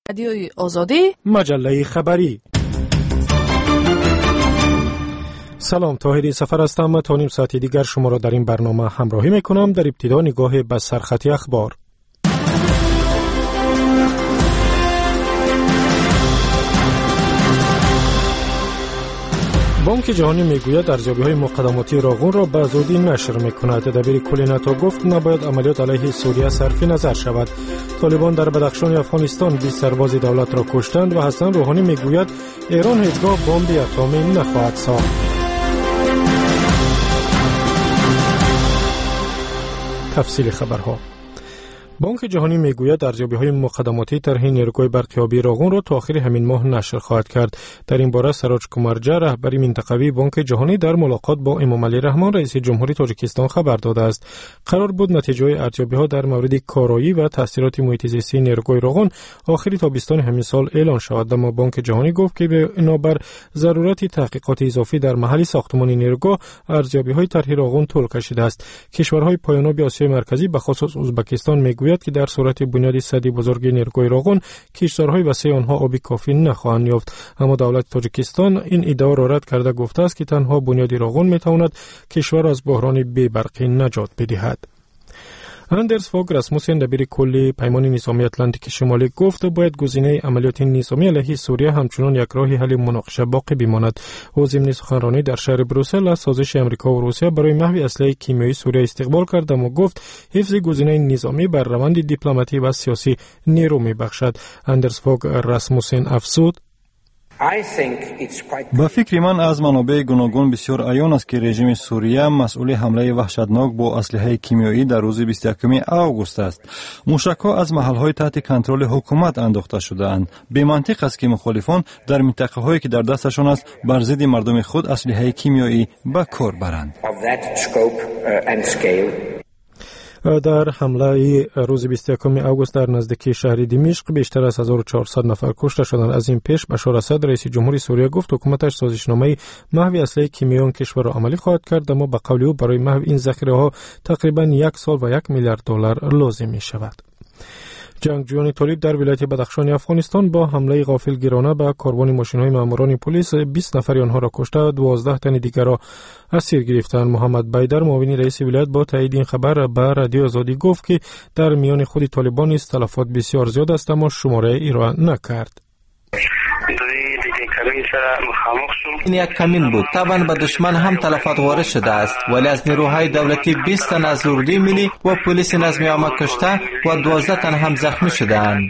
رادیوی آزادی، مجله خبری. سلام، طاهری سفر هستم. تا نیم ساعت دیگر شما را در این برنامه همراهی میکنم. در ابتدا نگاه به سرخط اخبار. بانک جهانی میگوید ارزیابی‌های مقدماتی راغون را به زودی نشر میکند. دبیر کل ناتو گفت نباید عملیات علیه سوریه صرف نظر شود. طالبان در بدخشان افغانستان 20 سرباز دولت را کشتند و حسن روحانی میگوید ایران هیچگاه بمب اتمی نخواهد ساخت. تفصیل خبرها. بانک جهانی میگوید ارزیابی‌های مقدماتی طرح نیروی برقیابی راغون را تا آخر همین ماه نشر خواهد کرد. در این باره سراج کمارجا رهبر منطقوی بانک جهانی در ملاقات با امام علی رحمان رئیس جمهوری تاجیکستان خبر داده است. قرار بود نتیجه ارزیابی‌ها در مورد کارایی و تاثیرات محیط زیستی نیروی راغون آخر تابستان همین سال اعلان شود، اما بانک جهانی گفت که بنابر ضرورت تحقیقات اضافی در محل ساختمان نیروگاه ارزیابی‌های طرح راغون طول کشیده است. کشورهای پایاناب آسیای مرکزی به خصوص ازبکستان میگوید که در صورت بنیاد سدی بزرگ نیروگاه راغون کشورهای وسیع آنها آب کافی نخواهند یافت، اما دولت تاجیکستان این ادعا را رد کرده گفته است که تنها بنیاد راغون میتواند کشور از بحران بی‌برقی نجات بدهد. اندرس فوگ راسموسن دبیر کل پیمان نظامی اتلانتیک شمالی گفت باید گزینه عملیات نظامی علیه سوریه همچنان یک راه حل مناقشه باقی بماند. او ضمن سخنرانی در شهر بروسل از سازش امریکا و روسیه برای محو اسلحه کیمیایی سوریه استقبال کرد و گفت حفظ گزینه نظامی بر روند دیپلماتی و سیاسی نیرو میبخشد. اندرس فوگ راسموسن افزود: با فکر من از منابع گوناگون بسیار عیان است که رژیم سوریه مسئول حمله وحشتناک با اسلحه کیمیایی در روز 21 آگوست است. موشک‌ها از محل‌های تحت کنترل حکومت انداخته شده‌اند. به منطق است که مخالفان در منطقه‌هایی که در دستشان است بر ضد مردم خود اسلحه کیمیایی به کار برند. در حمله روز 21 آگوست در نزدیکی شهر دمشق بیشتر از 1400 نفر کشته شدند. از این پیش بشار اسد رئیس جمهوری سوریه گفت حکومتش سازشنامه محو اسلحه کیمیایی کشور را عملی خواهد کرد، اما به قول او برای محو این ذخیره‌ها تقریباً 1 سال و 1 میلیارد دلار لازم می شود. جنگجویان طالب در ولایت بدخشان افغانستان با حمله غافلگیرانه به کاروان ماشین‌های ماموران پلیس 20 نفر آنها را کشته و 12 تن دیگر را اسیر گرفتند. محمد بایدر معاون رئیس ولایت با تایید این خبر به رادیو آزادی گفت که در میان خود طالبان نیز تلفات بسیار زیاد است، اما شماره ارائه نکرد. این یک کمین بود. طبعا به دشمن هم تلفات وارد شده است، ولی از نیروهای دولتی 20 تن از اردوی ملی و پلیس نظامی عامه کشته و 12 تن هم زخمی شدند.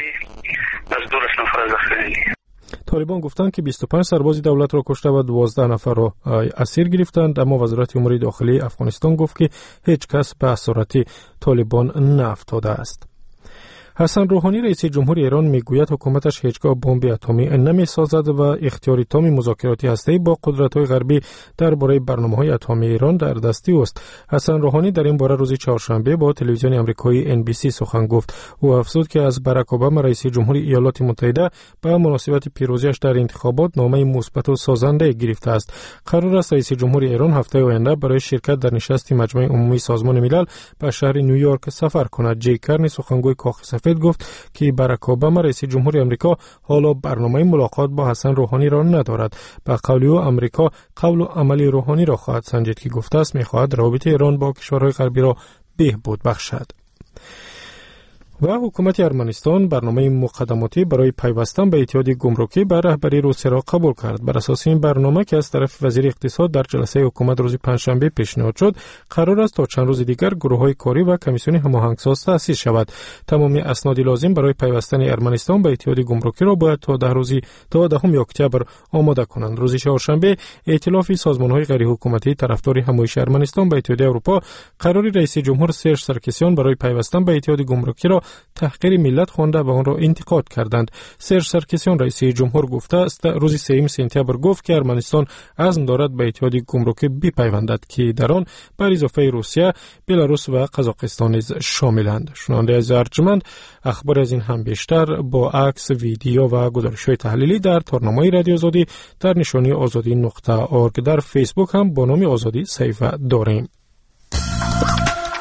طالبان گفتند که 25 سرباز دولت را کشته و 12 نفر را اسیر گرفتند، اما وزارت امور داخلی افغانستان گفت که هیچ کس به اسارت طالبان نیفتاده است. حسن روحانی رئیس جمهور ایران میگوید حکومتش هیچگاه بمب اتمی نمیسازد و اختیار تام مذاکرات هسته‌ای با قدرت‌های غربی درباره برنامه‌های اتمی ایران در دست اوست. حسن روحانی در این باره روز چهارشنبه با تلویزیون آمریکایی NBC سخن گفت. او افزود که از باراک اوباما رئیس جمهور ایالات متحده به مناسبت پیروزیش در انتخابات نامه مثبت و سازنده گرفته است. قرار است رئیس جمهور ایران هفته آینده برای شرکت در نشست مجمع عمومی سازمان ملل به شهر نیویورک سفر کند. جی کرنی سخنگوی کاخ گفت که باراک اوباما رئیس جمهور آمریکا حالا برنامه ملاقات با حسن روحانی را ندارد. به قول او آمریکا قول و عمل روحانی را خواهد سنجید که گفته است می‌خواهد روابط ایران با کشورهای غربی را بهبود بخشد. و حکومت ارمنستان برنامه مقدماتی برای پیوستن به اتحاد گمرکی به رهبری روسیه را قبول کرد. بر اساس این برنامه که از طرف وزیر اقتصاد در جلسه حکومت روز پنجشنبه پیشنهاد شد، قرار است تا چند روز دیگر گروه‌های کاری و کمیسیون هماهنگساز تأسیس شود. تمامی اسناد لازم برای پیوستن ارمنستان به اتحاد گمرکی را باید تا 10 اکتبر آماده کنند. روز چهارشنبه ائتلاف سازمان‌های غیر حکومتی طرفدار همایش ارمنستان به اتحاد اروپا قرار رئیس جمهور سرژ سرکسیان برای پیوستن به اتحاد گمرکی را تحقیر ملت خوانده و آن را انتقاد کردند. سرژ سرکسیان رئیس جمهور گفته است روز 3 سپتامبر گفت که ارمنستان عزم دارد به اتحاد گمرکی بپیوندد که در آن بر اضافه روسیه، بلاروس و قزاقستان نیز شاملند. شنونده از ارجمند، اخبار از این هم بیشتر با عکس، ویدیو و گزارش‌های تحلیلی در تارنامه رادیو آزادی در نشانی azadi.org. در فیسبوک هم با نام آزادی صفحه داریم.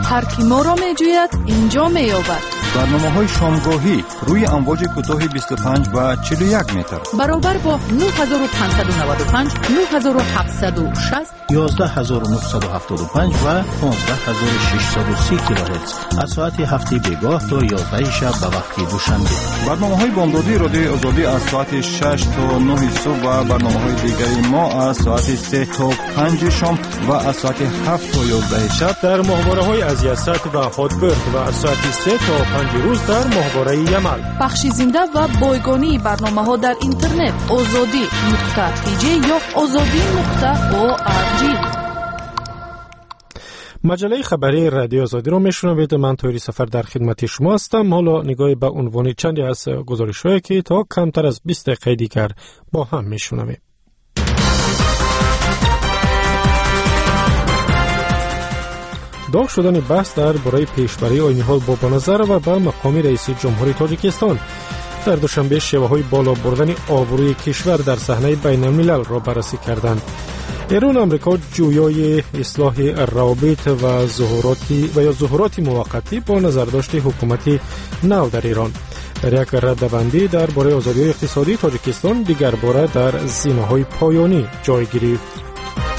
هر کی ما را میجوید اینجا مییابد. برنامه‌های شامگاهی روی امواج کوتاه 25 و 41 متر برابر با 9595 9760 11975 و 15630 کیلوهرتز از ساعت هفته بیگاه تا 11 شب به وقت دوشنبه. برنامه‌های بامدادی رادیوی آزادی از ساعت 6 تا 9 صبح و برنامه‌های دیگری ما از ساعت 3 تا 5 شام و از ساعت 7 تا 11 شب در ماهواره‌های از یست و هاتبرد و از ساعت 3 تا 5 روز در ماهواره یمل. بخش زنده و بایگانی برنامه‌ها در اینترنت azadi.tj یا azadi.org. مجله خبری رادیو آزادی رو میشنوید. من طوری سفر در خدمت شما هستم. حالا نگاهی به عنوان چندی از گزارش‌هایی که تا کمتر از 20 دقیقه دیگر با هم میشنویم. داغ شدن بحث در برای پیشبری آیین‌ها بابانظر و به مقام رئیس جمهوری تاجیکستان. در دوشنبه شیوه‌های بالا بردن آبروی کشور در صحنه بین‌الملل را بررسی کردند. ایران امریکا جویای اصلاح روابط و ظهورات موقتی با نظرداشت حکومت نو در ایران. در یک ردبندی در برای آزادی اقتصادی تاجیکستان دیگر باره در زینه‌های پایانی جای گرفت.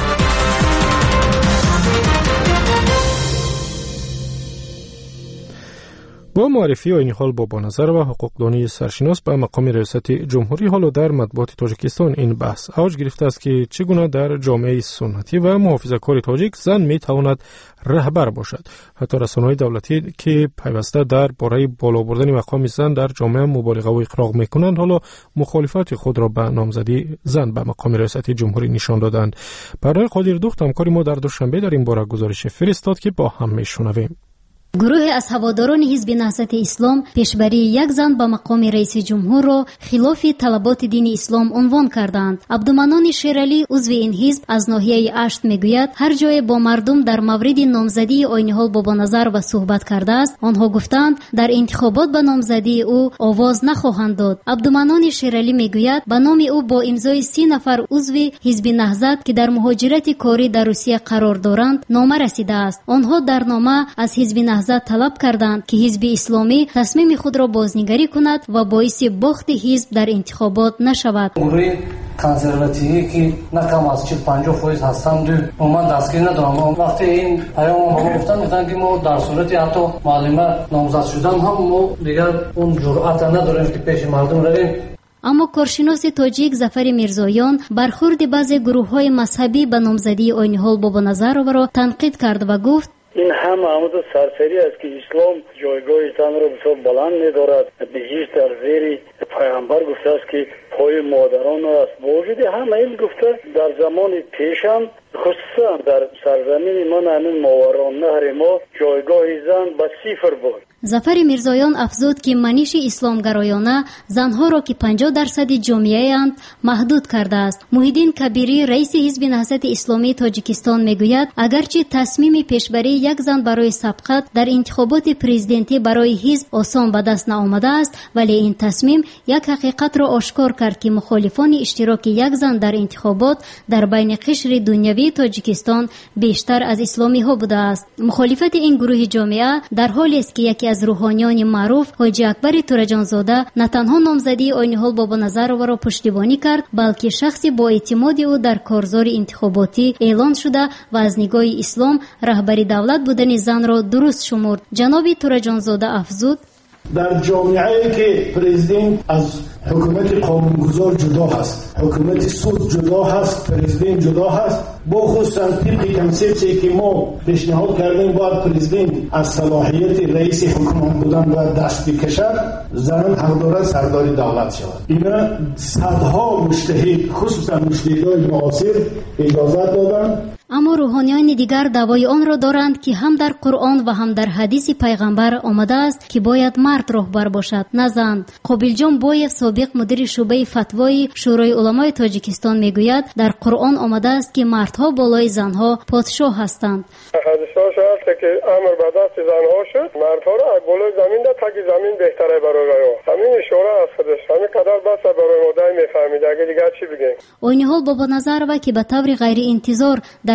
با معرفی آیین‌حال بابانظر و حقوقدانی سرشناس به مقام ریاست جمهوری، حالا در مطبوعات تاجیکستان این بحث اوج گرفته است که چگونه در جامعه سنتی و محافظه‌کار تاجیک زن می‌تواند رهبر باشد. حتی رسانه‌های دولتی که پیوسته در باره بالا بردن مقام زن در جامعه مبالغه و اغراق می‌کنند، حالا مخالفت خود را به نامزدی زن به مقام ریاست جمهوری نشان دادند. برای قادر دوخت همکار ما در دوشنبه در این باره گزارش فرستاد که با هم می‌شنویم. گروه از هواداران حزب نهضت اسلام پیشبری یک زن به مقام رئیس جمهور را خلاف طلبات دین اسلام عنوان کردند. عبدالمنان شیرعلی عضو این حزب از ناحیه اشت میگوید هر جای با مردم در مورد نامزدی آیین‌حال بابانظر و صحبت کرده است، آنها گفتند در انتخابات به نامزدی او آواز نخواهند داد. عبدالمنان شیرعلی میگوید به نام او با امضای 30 نفر عضو حزب نهضت که در مهاجرت کاری در روسیه قرار دارند نامه رسیده است. آنها در نامه از حزب نهضت طلب کردند که حزب اسلامی تصمیم خود را بازنگری کند و باعث باخت حزب در انتخابات نشود. گروه کنسرواتیوی که نکم از 40-50% هستند و من دستگیر ندارم. وقتی این پیام ما گفتن که ما در صورت حتی معلمه نامزد شدن هم ما دیگر اون جرأت نداریم که پیش مردم رویم. اما کارشناس تاجیک ظفر میرزایان برخورد بعضی گروه‌های مذهبی به نامزدی آیین‌حال بابانظر را تنقید کرد و گفت این هم عمود سرسری است که اسلام جایگاه زن را بسیار بلند می‌دارد. به‌ویژه در زیر پیامبر گفته است که پای مادران است. با وجود همه این گفته در زمان پیش هم خصوصا در سرزمین ما همین ماوراءالنهر ما جایگاه زن به صفر بود. ظفر میرزایان افزود که منش اسلامگرایانه زنها را که 50% جامعه اند محدود کرده است. محیدین کبیری رئیس حزب نهضت اسلامی تاجیکستان میگوید اگرچه تصمیم پیشبری یک زن برای سبقت در انتخابات پرزیدنتی برای حزب آسان به دست نآمده است، ولی این تصمیم یک حقیقت را آشکار کرد که مخالفان اشتراک یک زن در انتخابات در بین قشر دنیوی تاجیکستان بیشتر از اسلامی ها بوده است. مخالفت این گروه جامعه در حالی است که یکی از روحانیان معروف حاجی اکبر تورجانزاده نه تنها نامزدی آیین‌حال بابانظر را پشتیبانی کرد، بلکه شخصی با اعتماد او در کارزار انتخاباتی اعلان شده و از نگاه اسلام رهبری دولت بودن زن را درست شمرد. جناب تورجانزاده افزود در جامعه‌ای که پرزیدنت از حکومت قانونگذار جدا هست، حکومت سود جدا هست، پرزیدنت جدا هست، با خصوصا طبق کنسپتی که ما پیشنهاد کردیم باید پرزیدنت از صلاحیت رئیس حکومت بودن باید دست بکشد، زنان حق دارد سرداری دولت شود. اینا صدها مجتهد خصوصا مجتهدای معاصر اجازت دادند. اما روحانیان دیگر دعوای آن را دارند که هم در قرآن و هم در حدیث پیغمبر آمده است که باید مرد رهبر باشد نه زن. قابلجان بایف سابق مدیر شعبه فتوای شورای علمای تاجیکستان میگوید در قرآن آمده است که مردها بالای زنها پادشاه هستند. حدیث‌ها هست که امر به دست زنها شد، مردها را از بالای زمین ده تا که زمین بهتره برای همین اشاره است. خودش همین قدر بس برای مدعی میفهمید. اگه دیگر چی بگیم؟ آیین‌حال بابانظر و که به طور غیر انتظار در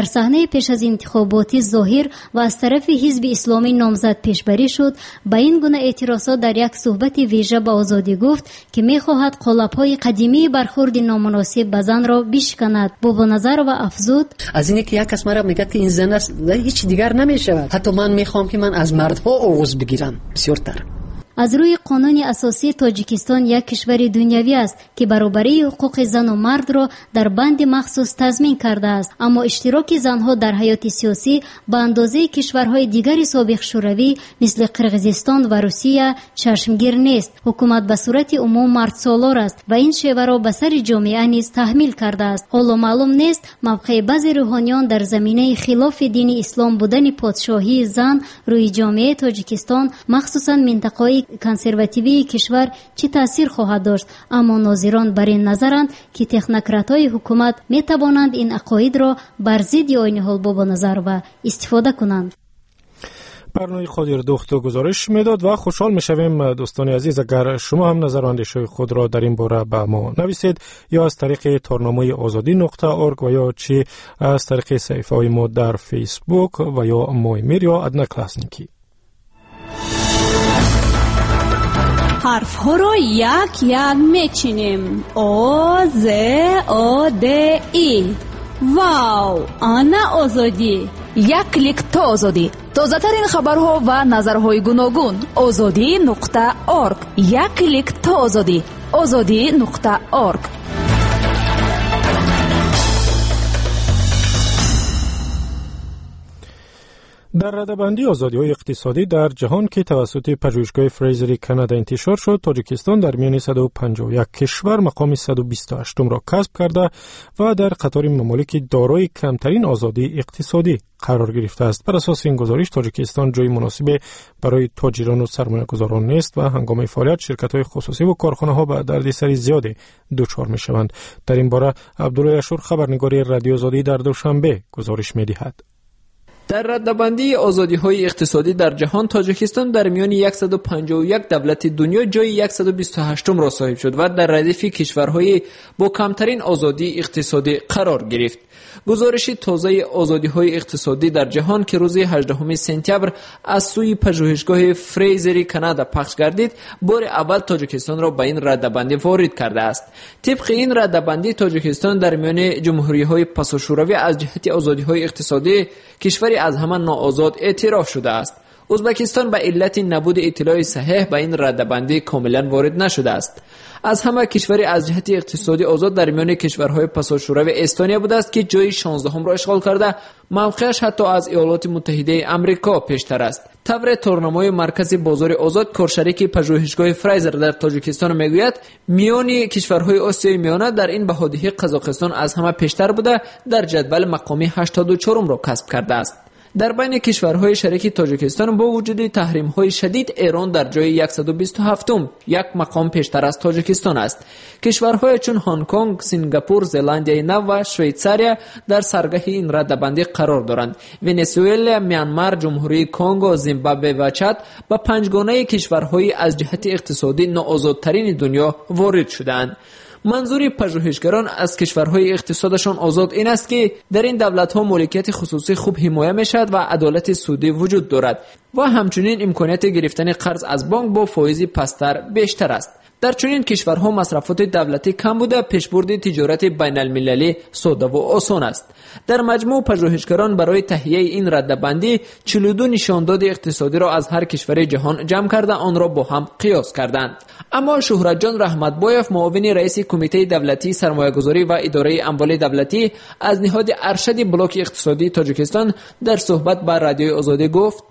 در صحنه پیش از انتخاباتی ظاهر و از طرف حزب اسلامی نامزد پیشبری شد. با این گونه اعتراضات در یک صحبت ویژه با آزادی گفت که می‌خواهد قالب‌های قدیمی برخورد نامناسب به زن را بشکند. با نظر و افزود از اینه که یک کس مرا میگه که این زن است هیچ دیگر نمی‌شود. حتی من می‌خوام که من از مردها آغوش بگیرم. بسیارتر. از روی قانون اساسی تاجیکستان یک کشور دنیوی است که برابری حقوق زن و مرد را در بند مخصوص تضمین کرده است، اما اشتراک زنها در حیات سیاسی به اندازه کشورهای دیگر سابق شوروی مثل قرقیزستان و روسیه چشمگیر نیست. حکومت به صورت عموم مرد سالار است و این شیوه را به سر جامعه نیز تحمیل کرده است. حالا معلوم نیست موقع بعضی روحانیان در زمینه خلاف دین اسلام بودن پادشاهی زن روی جامعه تاجیکستان مخصوصا منطقه کنسرواتیوی کشور چه تأثیر خواهد داشت، اما ناظران بر این نظرند که تکنوکرات‌های حکومت می توانند این عقاید را بر ضد عین حال با نظر و استفاده کنند. برنامه قادر دوخت گزارش میداد و خوشحال میشویم دوستان عزیز اگر شما هم نظر و اندیشه خود را در این باره به ما نویسید، یا از طریق تارنامه azadi.org و یا چی از طریق صفحه های ما در فیسبوک و یا مویمیر یا ادنا کلاسنیکی. حرف ها را یک یک میچینیم. آ ز آ د ای. واو، آنا آزادی. یک کلیک تا آزادی. تازه ترین خبرها و نظرهای گوناگون. azadi.org. یک کلیک تا آزادی. azadi.org. در رده‌بندی آزادی‌های اقتصادی در جهان که توسط پژوهشگاه فریزری کانادا انتشار شد، تاجیکستان در میان 151 کشور مقام 128 را کسب کرده و در قطار ممالک دارای کمترین آزادی اقتصادی قرار گرفته است. بر اساس این گزارش تاجیکستان جای مناسب برای تاجران و سرمایه‌گذاران نیست و هنگام فعالیت شرکت‌های خصوصی و کارخانه‌ها به دردسر زیادی دچار می‌شوند. در این باره عبدالله اشور خبرنگار رادیو آزادی در دوشنبه گزارش می‌دهد. در رده‌بندی آزادی‌های اقتصادی در جهان، تاجیکستان در میان 151 دولت دنیا جای 128 را صاحب شد و در ردیف کشورهای با کمترین آزادی اقتصادی قرار گرفت. گزارش تازه آزادی‌های اقتصادی در جهان که روز 18 سپتامبر از سوی پژوهشگاه فریزری کانادا پخش گردید، بار اول تاجیکستان را به این رده‌بندی وارد کرده است. طبق این رده‌بندی تاجیکستان در میان جمهوری‌های پس از شوروی از جهت آزادی‌های اقتصادی کشوری از همه ناآزاد اعتراف شده است. ازبکستان به علت نبود اطلاع صحیح به این رده‌بندی کاملا وارد نشده است. از همه کشوری از جهت اقتصادی آزاد در میان کشورهای پس از شوروی استونیا بوده است که جای 16 را اشغال کرده، موقعش حتی از ایالات متحده آمریکا پیشتر است. طبر تارنامه مرکز بازار آزاد کارشریک پژوهشگاه فریزر در تاجیکستان میگوید میان کشورهای آسیای میانه در این بهادهی قزاقستان از همه پیشتر بوده، در جدول مقام 84 را کسب کرده است. در بین کشورهای شریک تاجیکستان با وجود تحریم‌های شدید، ایران در جای 127م، یک مقام پیشتر از تاجیکستان است. کشورهای چون هنگ کنگ، سنگاپور، زلاندیای نو و شویتزاریا در سرگاه این رده‌بندی قرار دارند. ونزوئلا، میانمار، جمهوری کنگو، زیمبابوه و چاد با پنجگانه کشورهای از جهت اقتصادی ناآزادترین دنیا وارد شدند. منظور پژوهشگران از کشورهای اقتصادشان آزاد این است که در این دولت‌ها مالکیت خصوصی خوب حمایه می‌شود و عدالت سودی وجود دارد و همچنین امکانیت گرفتن قرض از بانک با فایز پستر بیشتر است. در چنین کشورها مصرفات دولتی کم بوده، پیشبرد تجارت بین المللی ساده و آسان است. در مجموع پژوهشگران برای تهیه این رده‌بندی 42 نشانداد اقتصادی را از هر کشور جهان جمع کرده آن را با هم قیاس کردند. اما شهرت جان رحمتبایف، معاون رئیس کمیته دولتی سرمایه‌گذاری و اداره اموال دولتی از نهاد ارشد بلاک اقتصادی تاجیکستان در صحبت با رادیو آزادی گفت: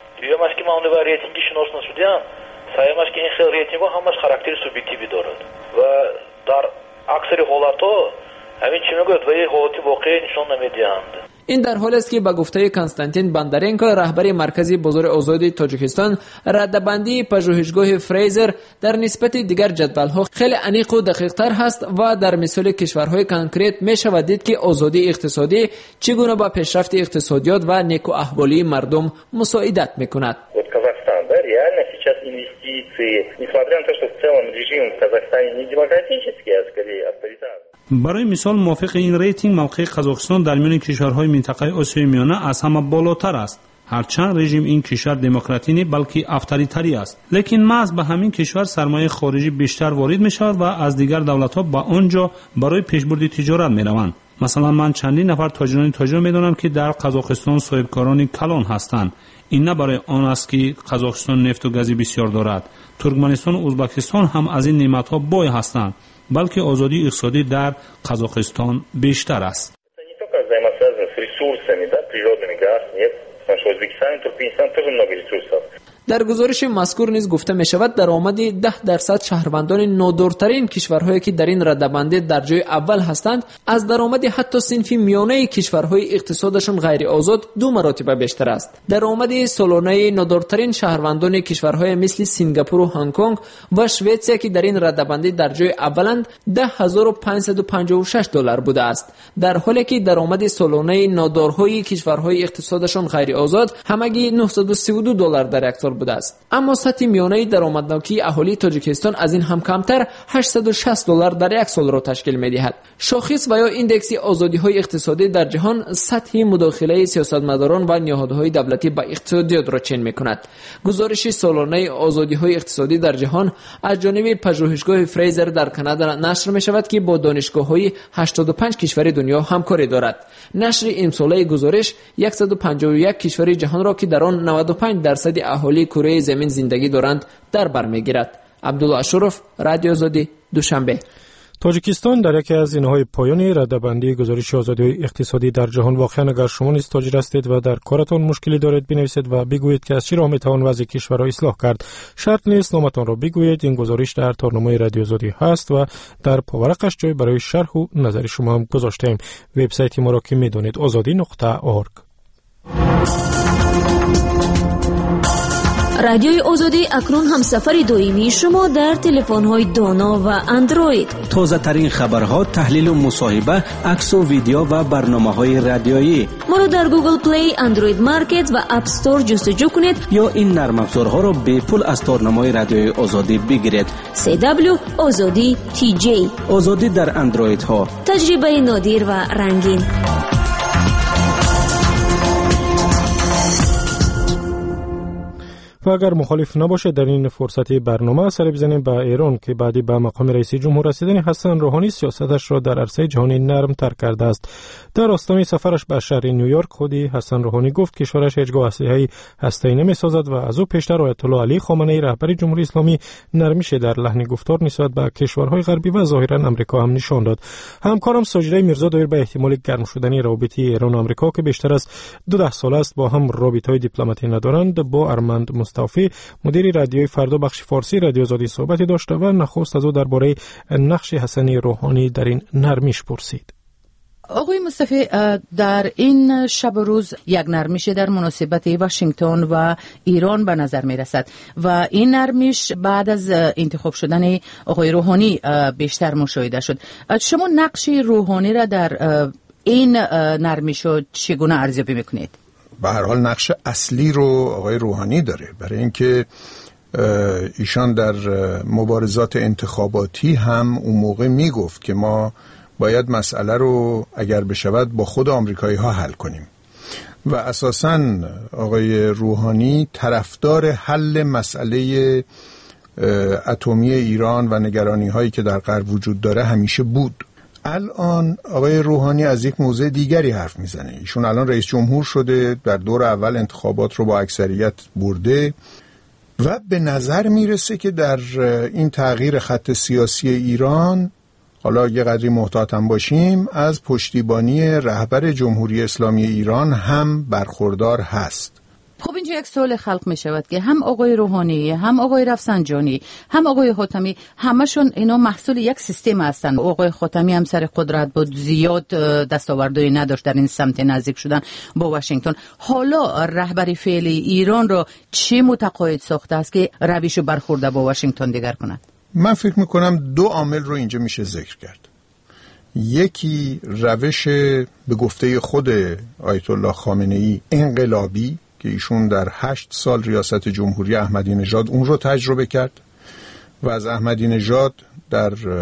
سعیمش که این خیلی ریتینگ ها همش خاراکتر سوبیکتیوی دارد و در اکثر حالات ها همین چی میگوید و یه حالتی واقعی نشان نمیدهند. این در حالی است که به گفته کنستانتین بندرنکو، رهبر مرکز بازار آزادی تاجیکستان، رده‌بندی پژوهشگاه فریزر در نسبت دیگر جدول‌ها خیلی عمیق و دقیق‌تر هست و در مثال کشورهای کنکریت می‌شود دید که آزادی اقتصادی چگونه با پیشرفت اقتصادیات و نیکو احوالی مردم مساعدت می‌کند. Реально сейчас инвестиции, несмотря на то, что в целом режим в Казахстане не демократический, а скорее авторитарный. برای مثال موافق این ریتینگ موقع قزاقستان در میان کشورهای منطقه آسیای میانه از همه بالاتر است. هرچند رژیم این کشور دموکراتی نیست بلکه افطاریتری است، لیکن محض به همین کشور سرمایه خارجی بیشتر وارد می شود و از دیگر دولت‌ها به آنجا برای پیشبرد تجارت می روند. مثلا من چندین نفر تاجر میدونم که در قزاقستان صاحبکاران کلان هستند. این نه برای آن است که قزاقستان نفت و گاز بسیار دارد. ترکمنستان و ازبکستان هم از این نعمت‌ها بای هستند، بلکه آزادی اقتصادی در قزاقستان بیشتر است. در گزارش مذکور نیز گفته می شود درآمد 10% شهروندان نادارترین کشورهایی که در این رده‌بندی در جای اول هستند از درآمد حتی صنف میانه کشورهای اقتصادشان غیر آزاد 2 مراتب بیشتر است. درآمد سالانه نادارترین شهروندان کشورهای مثل سنگاپور و هنگ کنگ و شوئیسریا که در این رده‌بندی در جای اولند $10,556 بوده است، در حالی که درآمد سالانه نادارهای کشورهای اقتصادشان غیر آزاد همگی $932 در یک سال بوده است. اما سطح میانه درآمدناکی اهالی تاجیکستان از این هم کمتر $860 در یک سال را تشکیل می‌دهد. شاخص و یا ایندکس آزادی‌های اقتصادی در جهان سطح مداخله سیاستمداران و نهادهای دولتی به اقتصادیات را چین می‌کند. گزارش سالانه آزادی‌های اقتصادی در جهان از جانب پژوهشگاه فریزر در کانادا نشر می‌شود که با دانشگاه‌های 85 کشور دنیا همکاری دارد. نشر امساله گزارش 151 کشور جهان را که در آن 95% اهالی کره زمین زندگی دارند در بر می‌گیرد. عبدالله اشرف، رادیو آزادی، دوشنبه. تاجیکستان در یکی از اینهای پایانی رده‌بندی گزارش آزادی اقتصادی در جهان. واقعا اگر شما نیز تاجر هستید و در کارتان مشکلی دارید بنویسید و بگویید که از چه راه میتوان وضع کشور را اصلاح کرد. شرط نیست نامتان را بگویید. این گزارش در تارنامه رادیو آزادی هست و در پاورقش جای برای شرح و نظر شما هم گذاشتیم. وبسایت ما را که میدونید azadi.org. رادیوی آزادی اکنون هم سفر دائمی شما در تلفن‌های دانا و اندروید. تازه ترین خبرها، تحلیل و مصاحبه، عکس و ویدیو و برنامه‌های رادیویی. ما رو در گوگل پلی، اندروید مارکت و اپ استور جستجو کنید یا این نرم افزارها را به پول از تارنمه‌های رادیوی آزادی بگیرید. CW آزادی TJ. آزادی در اندروید ها. تجربه نادر و رنگین. و اگر مخالف نباشه در این فرصت برنامه سر بزنیم به ایران که بعدی به مقام رئیس جمهور رسیدن حسن روحانی سیاستش را در عرصه جهانی نرم تر کرده است. در آستانه سفرش به شهر نیویورک خودی حسن روحانی گفت کشورش هیچگاه اسلحه هسته‌ای نمی‌سازد و از او پیشتر آیت الله علی خامنه‌ای رهبر جمهوری اسلامی نرمیش در لحن گفتار نسبت به کشورهای غربی و ظاهرا آمریکا هم نشان داد. همکارم ساجده میرزا دایر به احتمال گرم شدن روابط ایران و آمریکا که بیشتر از 12 سال است با هم رابطه‌های دیپلماتی ندارند با ارمند مصطفی مدیر رادیوی فردا بخش فارسی رادیو آزادی صحبتی داشت و نخست از او درباره نقش حسن روحانی در این نرمیش پرسید. آقای مصطفی، در این شب و روز یک نرمیش در مناسبت واشنگتن و ایران به نظر می رسد و این نرمیش بعد از انتخاب شدن آقای روحانی بیشتر مشاهده شد. شما نقش روحانی را در این نرمیش چگونه ارزیابی میکنید؟ به هر حال نقش اصلی رو آقای روحانی داره، برای اینکه ایشان در مبارزات انتخاباتی هم اون موقع میگفت که ما باید مسئله رو اگر بشود با خود آمریکایی ها حل کنیم و اساساً آقای روحانی طرفدار حل مسئله اتمی ایران و نگرانی هایی که در غرب وجود داره همیشه بود. الان آقای روحانی از یک موضوع دیگری حرف میزنه. ایشون الان رئیس جمهور شده، در دور اول انتخابات رو با اکثریت برده و به نظر میرسه که در این تغییر خط سیاسی ایران، حالا یه قدری محتاط هم باشیم، از پشتیبانی رهبر جمهوری اسلامی ایران هم برخوردار هست. خب اینجا یک سوال خلق می شود که هم آقای روحانی، هم آقای رفسنجانی، هم آقای خاتمی، همشون اینا محصول یک سیستم هستند. آقای خاتمی هم سر قدرت بود، زیاد دستاوردی نداشت در این سمت نزدیک شدن با واشنگتن. حالا رهبری فعلی ایران رو چه متقاعد ساخته است که رویش برخورده با واشنگتن دیگر کند؟ من فکر میکنم دو عامل رو اینجا میشه ذکر کرد. یکی روش به گفته خود آیت الله خامنه‌ای انقلابی که ایشون در 8 سال ریاست جمهوری احمدی نژاد اون رو تجربه کرد و از احمدی نژاد در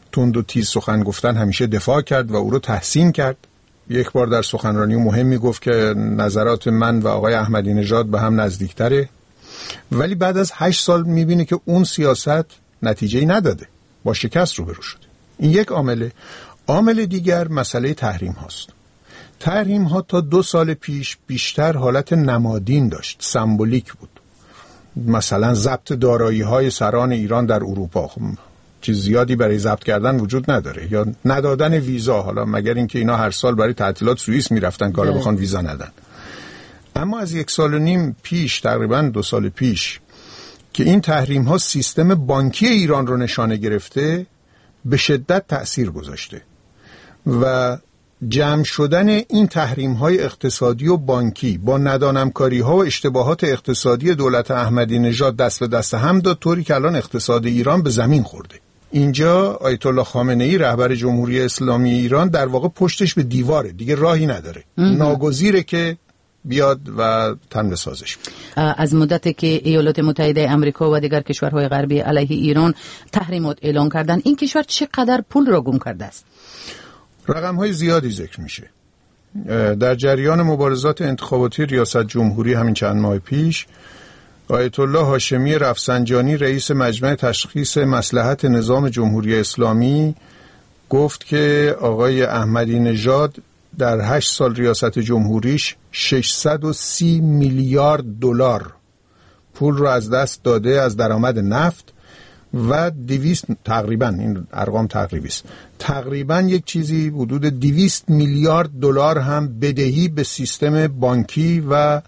تند و تیز سخن گفتن همیشه دفاع کرد و او رو تحسین کرد. یک بار در سخنرانی مهمی گفت که نظرات من و آقای احمدی نژاد به هم نزدیکتره، ولی بعد از 8 سال میبینه که اون سیاست نتیجه‌ای نداده، با شکست روبرو شده. این یک عامله. عامل دیگر مسئله تحریم هاست. تحریم ها تا 2 سال پیش بیشتر حالت نمادین داشت، سمبولیک بود. مثلا ضبط دارایی های سران ایران در اروپا، چیز زیادی برای ضبط کردن وجود نداره، یا ندادن ویزا، حالا مگر اینکه اینا هر سال برای تعطیلات سوئیس میرفتن که حالا بخوان ویزا ندن. اما از 1.5 سال پیش، تقریبا 2 سال پیش، که این تحریم ها سیستم بانکی ایران رو نشانه گرفته، به شدت تأثیر گذاشته و جمع شدن این تحریم های اقتصادی و بانکی با ندانمکاری ها و اشتباهات اقتصادی دولت احمدی نژاد دست به دست هم داد، طوری که الان اقتصاد ایران به زمین خورده. اینجا آیت الله خامنه ای رهبر جمهوری اسلامی ایران در واقع پشتش به دیواره، دیگه راهی نداره، ناگزیره که بیاد و تن بسازش. از مدتی که ایالات متحده آمریکا و دیگر کشورهای غربی علیه ایران تحریمات اعلام کردن، این کشور چقدر پول را گم کرده است؟ رقم‌های زیادی ذکر میشه. در جریان مبارزات انتخاباتی ریاست جمهوری همین چند ماه پیش، آیت الله هاشمی رفسنجانی رئیس مجمع تشخیص مصلحت نظام جمهوری اسلامی گفت که آقای احمدی نژاد در 8 سال ریاست جمهوریش 630 میلیارد دلار پول رو از دست داده از درآمد نفت و 200 تقریبا، این ارقام تقریبی است، تقریبا یک چیزی حدود 200 میلیارد دلار هم بدهی به سیستم بانکی و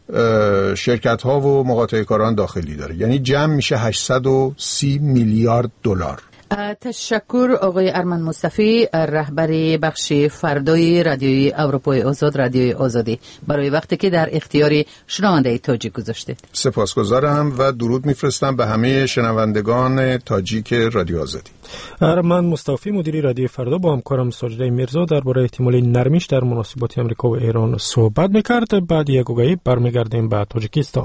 شرکت ها و مقاطعه کاران داخلی داره، یعنی جمع میشه 830 میلیارد دلار. تشکر آقای ارمن مصطفی، رهبر بخش فردای رادیوی اروپای آزاد، رادیوی آزادی، برای وقتی که در اختیار شنونده تاجیک گذاشته. سپاسگزارم و درود میفرستم به همه شنوندگان تاجیک رادیو آزادی. ارمن مصطفی مدیر رادیوی فردا با همکارم ساجده میرزا درباره احتمال نرمیش در مناسبات آمریکا و ایران صحبت میکرد. بعد یک گوگهی برمیگردیم به تاجیکستان.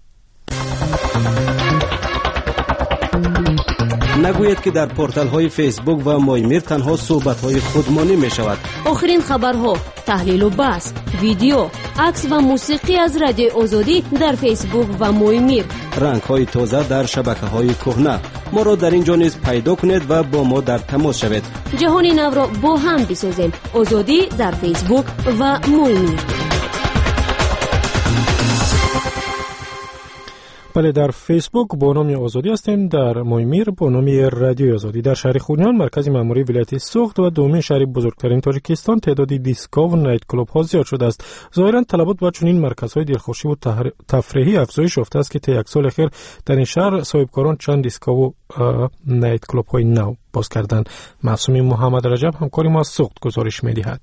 نگوید که در پورتال های فیسبوک و مایمیر تنها صحبت های خودمانی می شود. آخرین خبرها، تحلیل و بحث، ویدیو، عکس و موسیقی از رادیو آزادی در فیسبوک و مایمیر. رنگ های تازه در شبکه های کهنه. ما را در اینجا نیز پیدا کنید و با ما در تماس شوید. جهان نو را با هم بسازیم. آزادی در فیسبوک و مایمیر. بله، در فیسبوک با نام آزادی هستیم، در مایمیر با نام رادیو آزادی. در شهر خونیان مرکز مأموری ولایت سوخت و دومین شهر بزرگترین تاجیکستان تعداد دیسکو و نایت کلوب ها زیاد شده است. ظاهرا طلبات و چنین مرکزهای دلخوشی و تفریحی افزایش یافته است که طی یک سال اخیر در این شهر صاحبکاران چند دیسکو و نایت کلوب های نو باز کردند. معصومی محمد رجب همکاری ما از سوخت گزارش می‌دهد.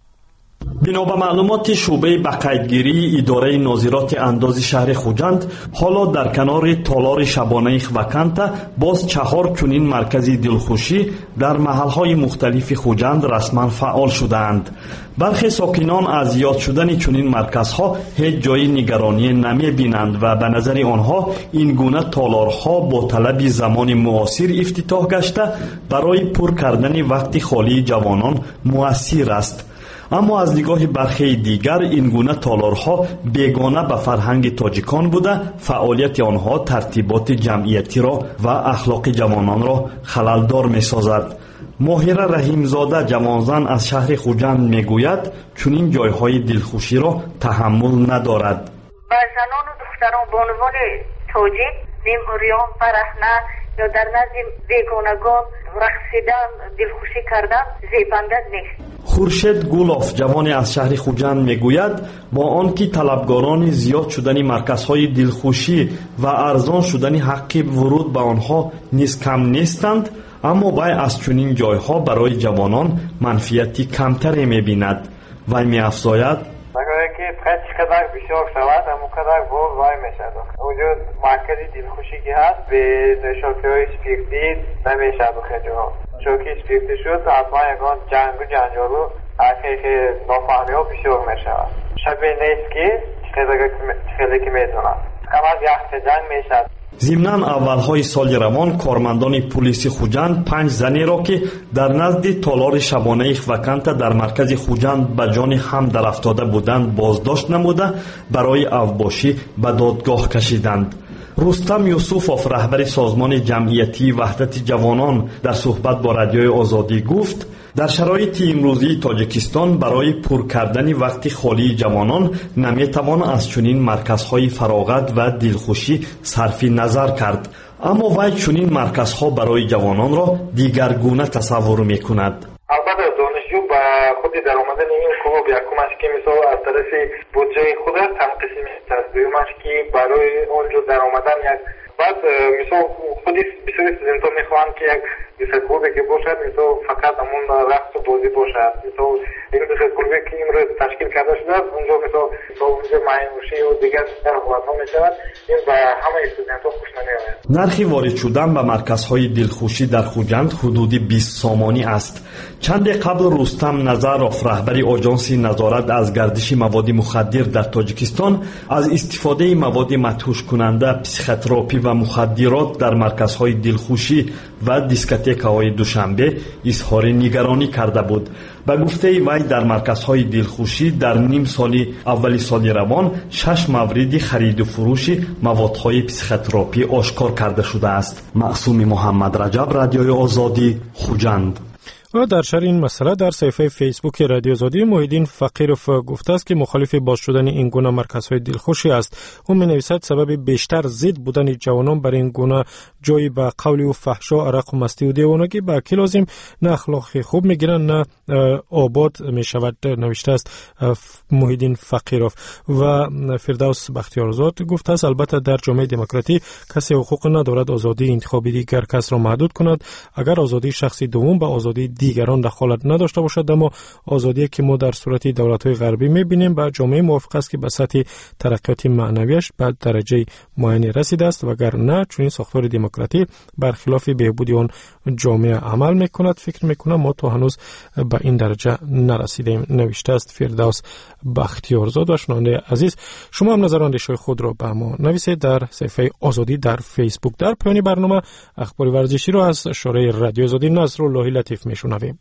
بنا به معلومات شعبه به قیدگیری اداره ناظرات انداز شهر خوجند، حالا در کنار تالار شبانه خوکانتا باز 4 چنین مرکز دلخوشی در محلهای مختلف خوجند رسما فعال شدند. برخی ساکنان از یاد شدن چنین مرکزها هیچ جای نگرانی نمی بینند و به نظر آنها این گونه تالارها با طلب زمان معاصر افتتاح گشته برای پر کردن وقت خالی جوانان مؤثر است. اما از نگاه برخی دیگر این گونه تالارها بیگانه به فرهنگ تاجیکان بوده، فعالیت آنها ترتیبات جمعیتی را و اخلاق جوانان را خللدار می سازد. ماهره رحیمزاده جوانزن از شهر خوجند می گوید چنین جایهای دلخوشی را تحمل ندارد. با زنان و دختران به عنوان تاجیک نیم فرحنه یا در نزد بیگانگان رقصیدن، دلخوشی کردن زیبنده نیست. خورشید گولوف جوان از شهر خوجند میگوید با آنکه طلبگاران زیاد شدن مرکزهای دلخوشی و ارزان شدن حق ورود به آنها نیز کم نیستند، اما وی از چنین جایها برای جوانان منفیتی کمتری میبیند. وی میافزاید که هرچی قدر بسیار شود همون قدر بار وای میشد. اونجا مرکز دلخوشی که هست به نشاطهای سپیرتی نمیشد خیلی ها. چونکه سپیرتی شد حتما یکان جنگ و جنجال و حقیقی نافهمی ها بسیار میشود. شبیه نیست که خیلی که میدونم. کم از یخت جنگ میشد. ضمناً اولهای سال روان کارمندان پلیس خوجند 5 زنی را که در نزد تالار شبانه خواکنتا در مرکز خوجند به جان هم در افتاده بودند بازداشت نموده برای اوباشی به دادگاه کشیدند. رستم یوسفوف رهبر سازمان جمعیتی وحدت جوانان در صحبت با رادیوی آزادی گفت در شرایط امروزی تاجیکستان برای پر کردن وقت خالی جوانان نمیتوان از چنین مرکزهای فراغت و دلخوشی صرف نظر کرد، اما وی چنین مرکزها برای جوانان را دیگرگونه تصور میکند. البته دانشجو با خود درآمدن این حقوق یکمش که مثلا از طرف بودجه خود تنقیص میشه، دومش که برای اونجا درآمدن یک بعد مثلا خودی بسیاری استودنت‌ها میخوان که یک دیسکوربی که باشد مثلا فقط همون رقص و بازی باشد، مثلا این دیسکوربی که امروز تشکیل کرده شده اونجا مثلا اونجا معیوشی و دیگر حالت‌ها میشود، این به همه استودنت‌ها خوش نمیآید. نرخ وارد شدن به مرکزهای دلخوشی در خوجند حدود 20 سامانی است. چند قبل رستم نظروف رهبر آژانس نظارت از گردش مواد مخدر در تاجیکستان از استفاده مواد مدهوش کننده، پسیخوتراپی و مخدرات در مرکزهای دلخوشی و دیسکوتک‌های دوشنبه اظهار نگرانی کرده بود. به گفته وی در مرکزهای دلخوشی در نیم سال اولی سال روان 6 مورد خرید و فروش موادهای پسیخوتراپی آشکار کرده شده است. معصوم محمد رجب، رادیوی آزادی، خوجند. و در شرح این مسئله در صفحه فیسبوک رادیو آزادی محیدین فقیروف گفته است که مخالف باز شدن این گونه مرکزهای دلخوشی است. او می‌نویسد سبب بیشتر ضد بودن جوانان بر این گونه جایی به قول و فحشا، عرق و مستی و دیوانگی به اکی لازم نه اخلاق خوب میگیرن نه آباد میشود، نوشته است محیدین فقیروف. و فردوس بختیارزاد گفته است البته در جامعه دموکراتی کسی حقوق ندارد آزادی انتخابی دیگر کس را محدود کند. اگر آزادی شخصی دوم به آزادی دیگران دخالت نداشته باشد، اما آزادی که ما در صورت دولت‌های غربی می‌بینیم به جامعه موافق است که به سطح ترقیات معنویش به درجه معینی رسیده است، وگرنه چنین ساختار دموکراتی برخلاف بهبود آن جامعه عمل می‌کند. فکر می‌کنم ما تا هنوز به این درجه نرسیدیم، نوشته است فردوس بختیارزاد. و شنونده عزیز، شما هم نظر و اندیشه خود را به ما نویسید در صفحه آزادی در فیسبوک. در پایان برنامه اخبار ورزشی را از شورای رادیو آزادی نصرالله لطیف میشنویم.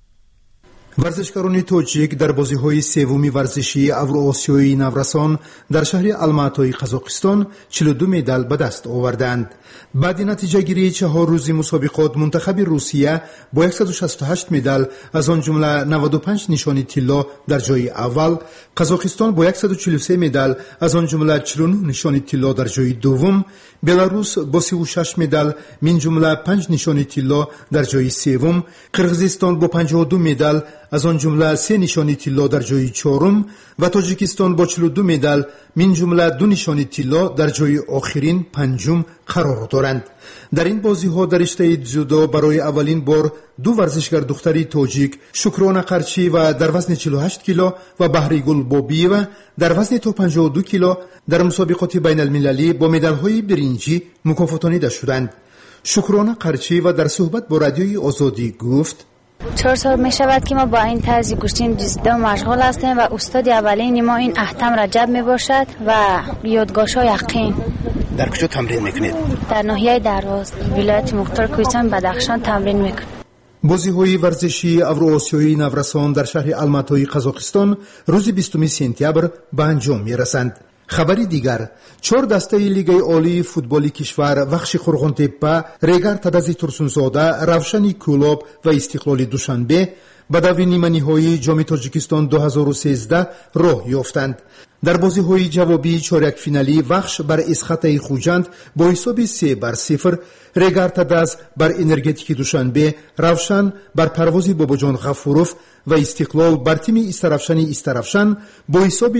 ورزشکاران تاجیک در بازی‌های سوم ورزشی اوراسیایی نورسان در شهر الماتای قزاقستان 42 مدال به دست آوردند. بعد نتیجه گیری 4 روزی مسابقات منتخب روسیه با 168 مدال از آن جمله 95 نشانی طلا در جای اول، قزاقستان با 143 مدال از آن جمله 49 نشانی طلا در جای دوم، بلاروس با 36 مدال من جمله 5 نشانی طلا در جای سوم، قرقیزستان با 52 مدال از آن جمله 3 نشانی طلا در جای چهارم و تاجیکستان با 42 مدال من جمله 2 نشانی طلا در جای آخرین پنجم قرار دارند. در این بازی‌ها در رشته جودو برای اولین بار 2 ورزشکار دختری تاجیک، شکرانه قرچی و در وزن 48 کیلو و بهریگل بابیوه در وزن تا 52 کیلو در مسابقات بین المللی با مدال‌های برنجی مکافاتانیده شدند. شکرانه قرچی و در صحبت با رادیوی آزادی گفت 4 سال می شود که ما با این طرز کشتی جدو مشغول هستیم و استاد اولین ما این احتم رجب می باشد و یادگاه‌های یقین. در کجا تمرین میکنید؟ در ناحیه درواز ولایت مختار کوهستان بدخشان تمرین میکنیم. بازی‌های ورزشی اوراسیایی نورسان در شهر الماتای قزاقستان روز 20 سپتامبر به انجام میرسند. خبری دیگر 4 دسته لیگ عالی فوتبال کشور وخش قرغن‌تپه، ریگر تدازی ترسونزاده، روشنی کلوب و استقلال دوشنبه به دو نیمه‌نهایی جام تاجیکستان 2013 راه یافتند. در بازی‌های جوابی چهارک فینالی وخش بر اسخط خوجند با حساب 3-0، ریگر تداز بر انرژتیک دوشنبه، روشن بر پروازی باباجان غفوروف و استقلال بر تیم استرافشانی استرافشان با حساب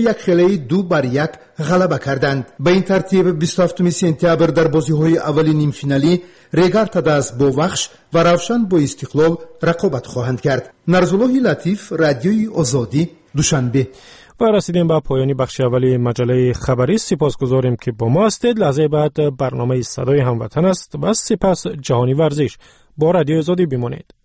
2-1 غلبه کردند. به این ترتیب 27 سپتامبر در بازی‌های اولی نیم فینالی ریگر تداز با وخش و روشن با استقلال رقابت خواهند کرد. نرزالله لطیف، رادیوی آزادی، دوشنبه. و رسیدیم به پایانی بخش اولی مجله خبری. سپاسگزاریم که با ما هستید. لحظه بعد برنامه صدای هموطن است و سپس جهانی ورزش. با رادیو آزادی بمانید.